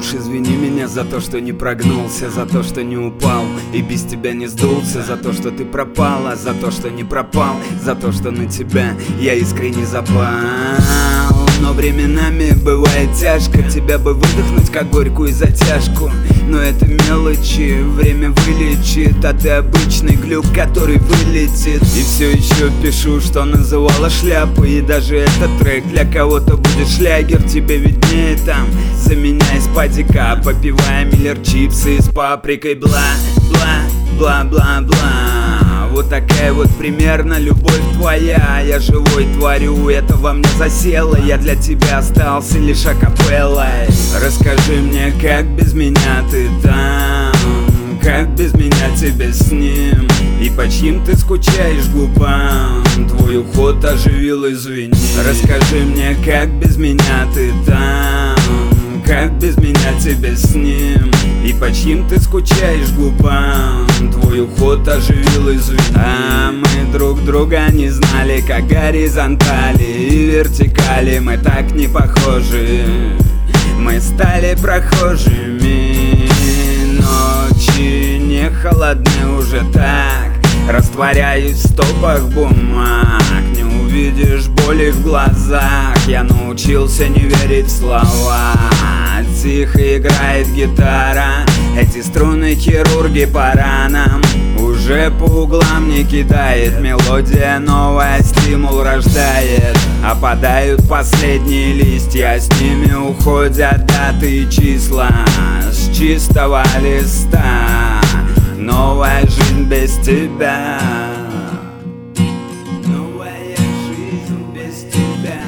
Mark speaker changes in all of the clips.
Speaker 1: уж извини меня за то, что не прогнулся, за то, что не упал и без тебя не сдулся, за то, что ты пропала, за то, что не пропал, за то, что на тебя я искренне запал. Но временами бывает тяжко, тебя бы выдохнуть, как горькую затяжку. Но это мелочи, время вылечит, а ты обычный глюк, который вылетит. И все еще пишу, что называла шляпы, и даже этот трек для кого-то будет шлягер. Тебе виднее там, за меня из падика, попивая Миллер чипсы с паприкой. Бла-бла-бла-бла-бла. Вот такая вот примерно любовь твоя. Я живой творю, это во мне засело. Я для тебя остался лишь акапеллой. Расскажи мне, как без меня ты там, как без меня тебе с ним, и по чьим ты скучаешь губам. Твой уход оживил, извини. Расскажи мне, как без меня ты там, как без меня тебе с ним, и по чьим ты скучаешь губам. Твой уход оживил, извини. А мы друг друга не знали, как горизонтали и вертикали. Мы так не похожи, мы стали прохожими. Ночи не холодны уже так, растворяюсь в стопах бумаг. Не увидишь боли в глазах, я научился не верить в слова. Тихо играет гитара, эти струны хирурги по ранам. Уже по углам не кидает, мелодия новая стимул рождает. Опадают последние листья, с ними уходят даты и числа. С чистого листа новая жизнь без тебя. Новая жизнь без тебя.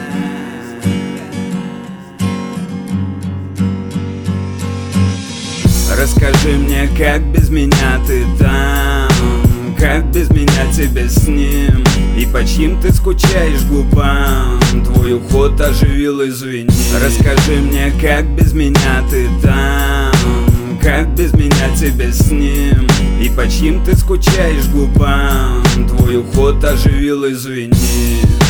Speaker 1: Расскажи мне, как без меня ты там, как без меня тебе с ним, и по чьим ты скучаешь губам. Твой уход оживил, извини. Расскажи мне, как без меня ты там, как без меня тебе с ним, и по чьим ты скучаешь губам. Твой уход оживил, извини.